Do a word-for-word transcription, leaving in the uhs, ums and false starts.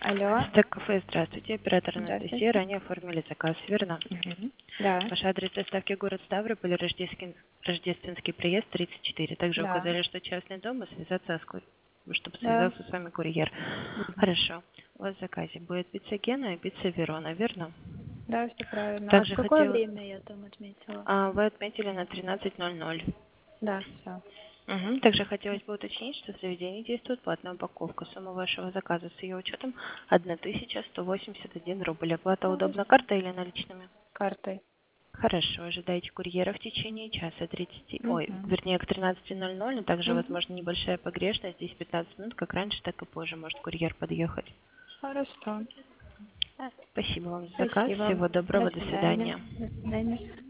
Алло. Стек-кафе, здравствуйте. Оператор Анастасия. Здравствуйте. Ранее оформили заказ, верно? Мгм. Да, Ваш адрес доставки город Ставрополь, Рождественский, Рождественский приезд, тридцать четыре. Также да, указали, что частный дом и связаться с курьером, чтобы да. связался с вами курьер. Мгм. Хорошо. У вас в заказе будет пицца Гена и пицца Верона, верно? Да, все правильно. А в Также какое хотела... время я там отметила? а, Вы отметили на тринадцать ноль ноль. Да, все. Мгм. Также хотелось бы уточнить, что в заведении действует платная упаковка. Сумма вашего заказа с ее учетом тысяча сто восемьдесят один рубль. Оплата удобна картой или наличными? Картой. Хорошо, ожидайте курьера в течение часа тридцати, ой, Угу. вернее к тринадцати ноль ноль, но также Угу. возможно небольшая погрешность, здесь пятнадцать минут, как раньше, так и позже может курьер подъехать. Хорошо. Спасибо вам за заказ, Спасибо. всего До доброго, до свидания. свидания. До свидания.